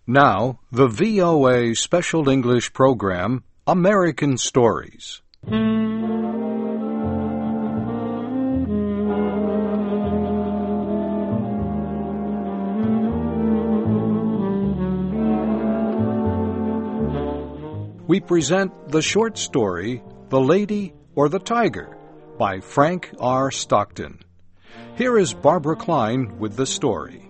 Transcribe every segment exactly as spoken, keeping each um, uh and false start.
Now, the V O A Special English Program, American Stories. We present the short story, The Lady or the Tiger, by Frank R. Stockton. Here is Barbara Klein with the story.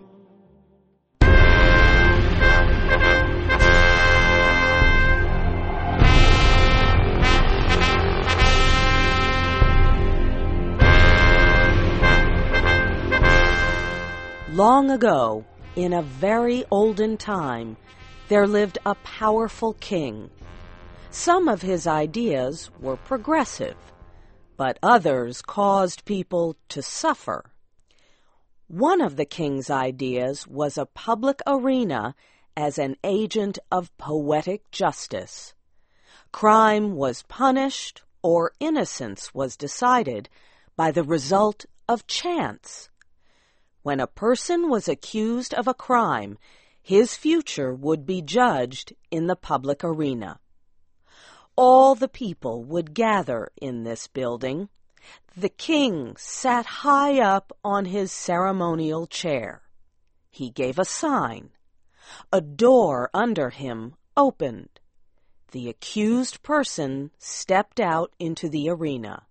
Long ago, in a very olden time, there lived a powerful king. Some of his ideas were progressive, but others caused people to suffer. One of the king's ideas was a public arena as an agent of poetic justice. Crime was punished or innocence was decided by the result of chance. When a person was accused of a crime, his future would be judged in the public arena. All the people would gather in this building. The king sat high up on his ceremonial chair. He gave a sign. A door under him opened. The accused person stepped out into the arena.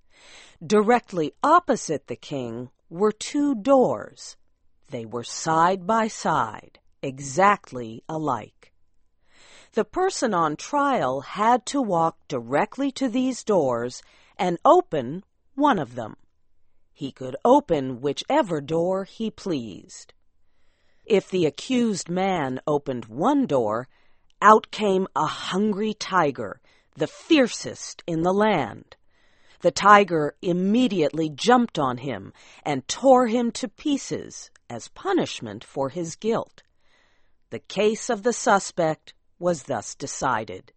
Directly opposite the king were two doors. They were side by side, exactly alike. The person on trial had to walk directly to these doors and open one of them. He could open whichever door he pleased. If the accused man opened one door, out came a hungry tiger, the fiercest in the land. The tiger immediately jumped on him and tore him to pieces as punishment for his guilt. The case of the suspect was thus decided.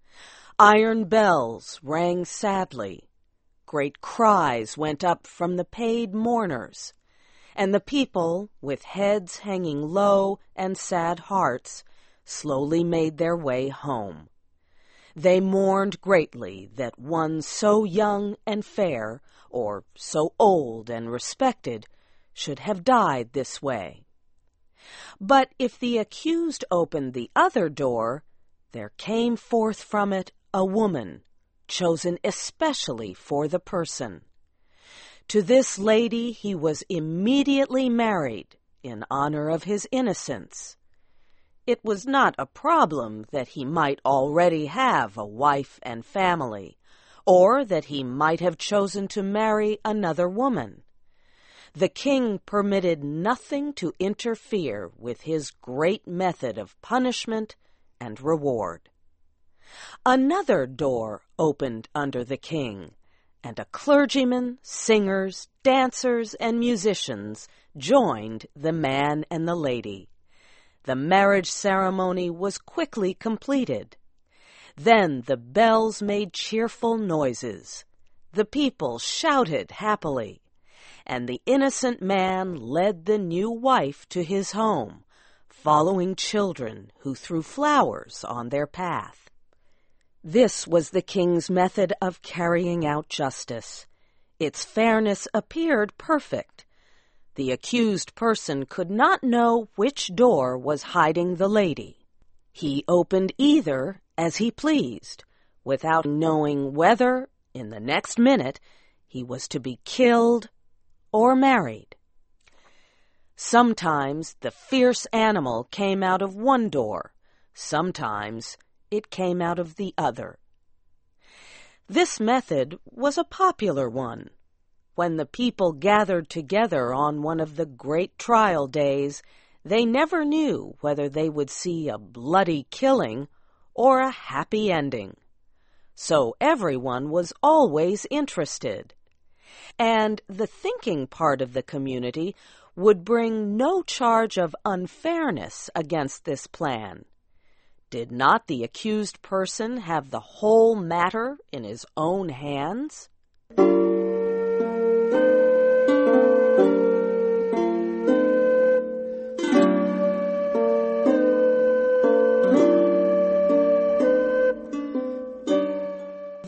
Iron bells rang sadly. Great cries went up from the paid mourners, and the people, with heads hanging low and sad hearts, slowly made their way home. They mourned greatly that one so young and fair, or so old and respected, should have died this way. But if the accused opened the other door, there came forth from it a woman, chosen especially for the person. To this lady he was immediately married in honor of his innocence. It was not a problem that he might already have a wife and family, or that he might have chosen to marry another woman. The king permitted nothing to interfere with his great method of punishment and reward. Another door opened under the king, and a clergyman, singers, dancers, and musicians joined the man and the lady. The marriage ceremony was quickly completed. Then the bells made cheerful noises. The people shouted happily, and the innocent man led the new wife to his home, following children who threw flowers on their path. This was the king's method of carrying out justice. Its fairness appeared perfect. The accused person could not know which door was hiding the lady. He opened either as he pleased, without knowing whether, in the next minute, he was to be killed or married. Sometimes the fierce animal came out of one door, sometimes it came out of the other. This method was a popular one. When the people gathered together on one of the great trial days, they never knew whether they would see a bloody killing or a happy ending. So everyone was always interested. And the thinking part of the community would bring no charge of unfairness against this plan. Did not the accused person have the whole matter in his own hands?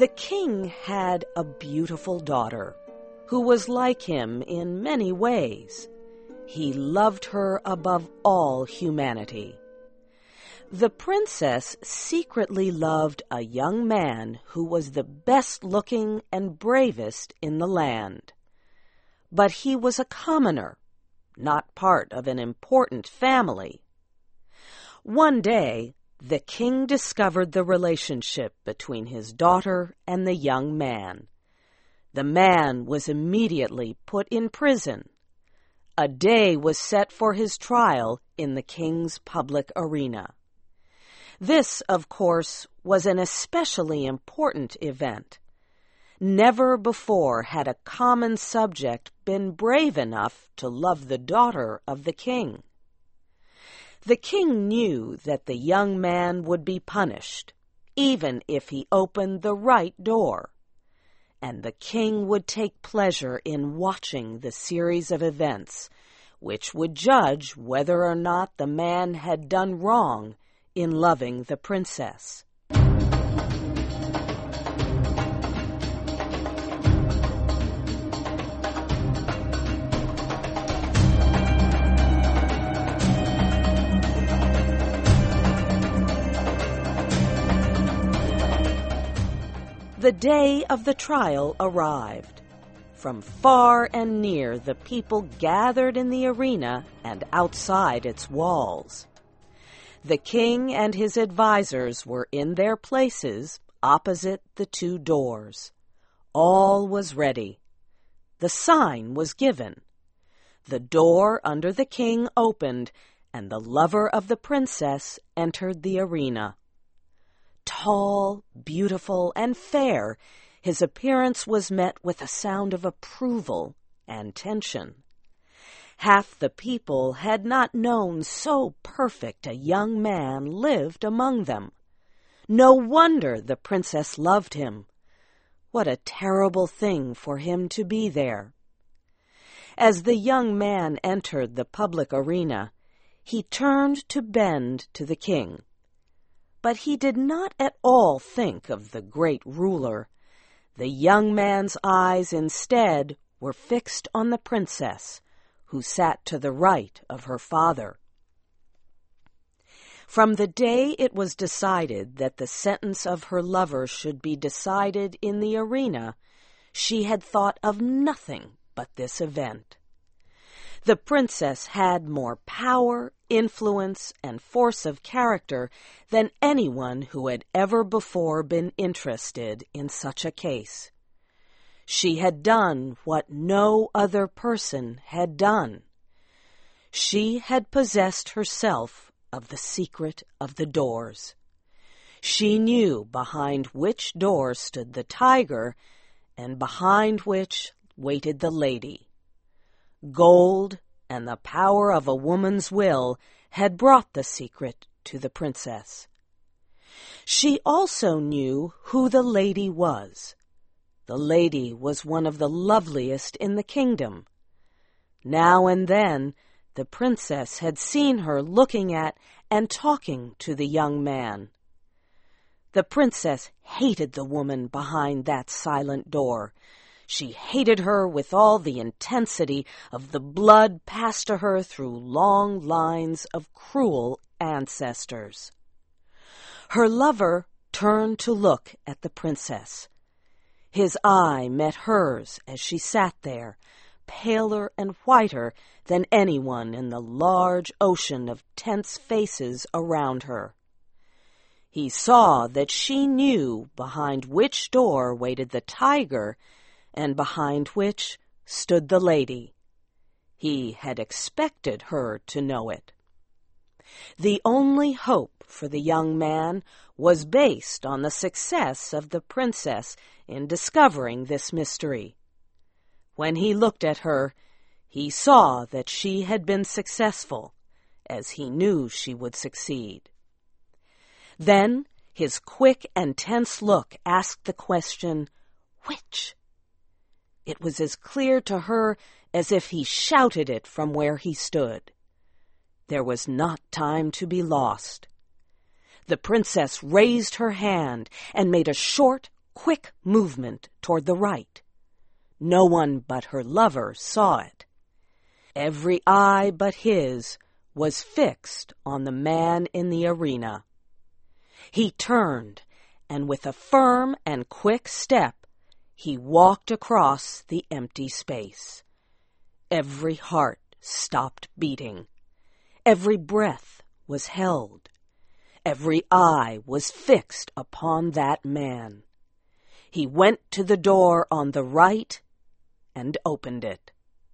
The king had a beautiful daughter who was like him in many ways. He loved her above all humanity. The princess secretly loved a young man who was the best-looking and bravest in the land. But he was a commoner, not part of an important family. One day, the king discovered the relationship between his daughter and the young man. The man was immediately put in prison. A day was set for his trial in the king's public arena. This, of course, was an especially important event. Never before had a common subject been brave enough to love the daughter of the king. The king knew that the young man would be punished, even if he opened the right door, and the king would take pleasure in watching the series of events, which would judge whether or not the man had done wrong in loving the princess. The day of the trial arrived. From far and near, the people gathered in the arena and outside its walls. The king and his advisers were in their places opposite the two doors. All was ready. The sign was given. The door under the king opened, and the lover of the princess entered the arena. Tall, beautiful, and fair, his appearance was met with a sound of approval and tension. Half the people had not known so perfect a young man lived among them. No wonder the princess loved him. What a terrible thing for him to be there. As the young man entered the public arena, he turned to bend to the king. But he did not at all think of the great ruler. The young man's eyes instead were fixed on the princess, who sat to the right of her father. From the day it was decided that the sentence of her lover should be decided in the arena, she had thought of nothing but this event. The princess had more power, influence, and force of character than anyone who had ever before been interested in such a case. She had done what no other person had done. She had possessed herself of the secret of the doors. She knew behind which door stood the tiger, and behind which waited the lady. Gold and the power of a woman's will had brought the secret to the princess. She also knew who the lady was. The lady was one of the loveliest in the kingdom. Now and then, the princess had seen her looking at and talking to the young man. The princess hated the woman behind that silent door. She hated her with all the intensity of the blood passed to her through long lines of cruel ancestors. Her lover turned to look at the princess. His eye met hers as she sat there, paler and whiter than anyone in the large ocean of tense faces around her. He saw that she knew behind which door waited the tiger and behind which stood the lady. He had expected her to know it. The only hope for the young man was based on the success of the princess in discovering this mystery. When he looked at her, he saw that she had been successful, as he knew she would succeed. Then his quick and tense look asked the question, "Which?" It was as clear to her as if he shouted it from where he stood. There was not time to be lost. The princess raised her hand and made a short, quick movement toward the right. No one but her lover saw it. Every eye but his was fixed on the man in the arena. He turned, and with a firm and quick step, he walked across the empty space. Every heart stopped beating. Every breath was held. Every eye was fixed upon that man. He went to the door on the right and opened it.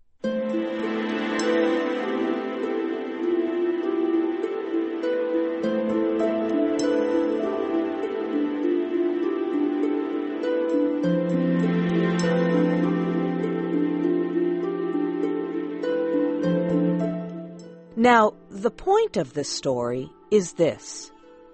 Now, the point of the story is this.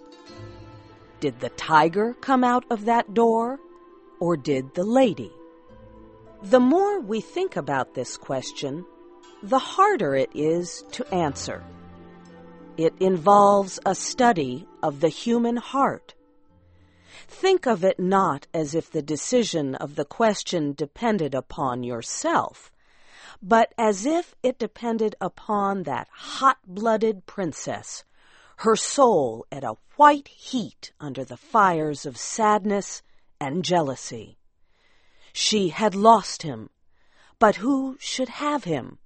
Did the tiger come out of that door, or did the lady? The more we think about this question, the harder it is to answer. It involves a study of the human heart. Think of it not as if the decision of the question depended upon yourself, but as if it depended upon that hot-blooded princess, her soul at a white heat under the fires of sadness and jealousy. She had lost him, but who should have him?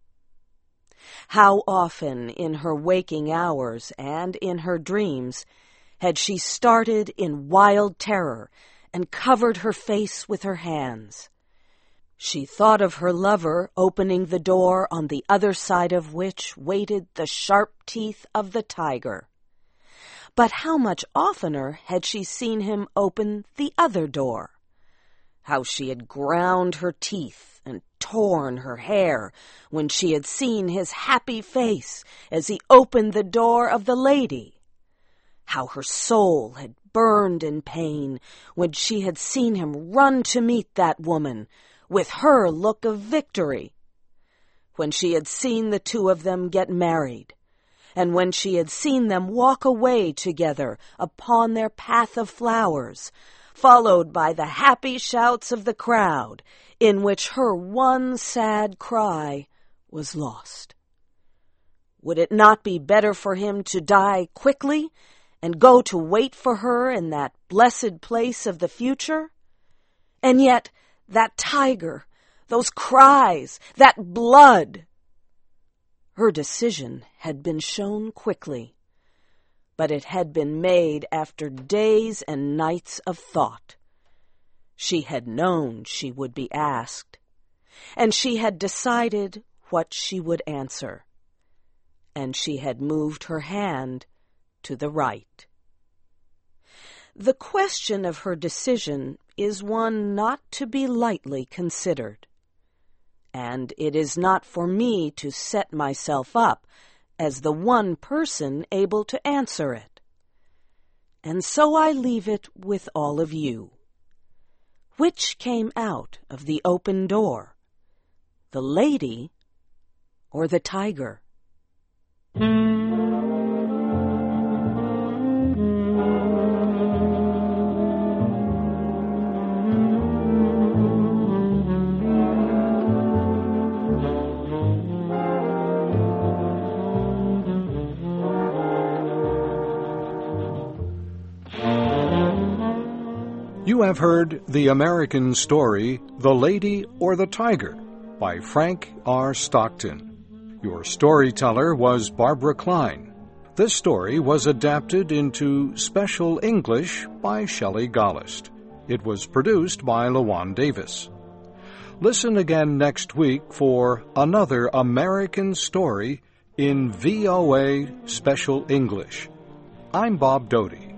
How often in her waking hours and in her dreams had she started in wild terror and covered her face with her hands? She thought of her lover opening the door on the other side of which waited the sharp teeth of the tiger. But how much oftener had she seen him open the other door? How she had ground her teeth and torn her hair when she had seen his happy face as he opened the door of the lady. How her soul had burned in pain when she had seen him run to meet that woman, with her look of victory, when she had seen the two of them get married, and when she had seen them walk away together upon their path of flowers, followed by the happy shouts of the crowd, in which her one sad cry was lost. Would it not be better for him to die quickly and go to wait for her in that blessed place of the future? And yet, that tiger, those cries, that blood. Her decision had been shown quickly, but it had been made after days and nights of thought. She had known she would be asked, and she had decided what she would answer, and she had moved her hand to the right. The question of her decision is one not to be lightly considered, and it is not for me to set myself up as the one person able to answer it. And so I leave it with all of you. Which came out of the open door, the lady or the tiger? You have heard the American story, The Lady or the Tiger, by Frank R. Stockton. Your storyteller was Barbara Klein. This story was adapted into Special English by Shelley Gollust. It was produced by Lawan Davis. Listen again next week for another American story in V O A Special English. I'm Bob Doty.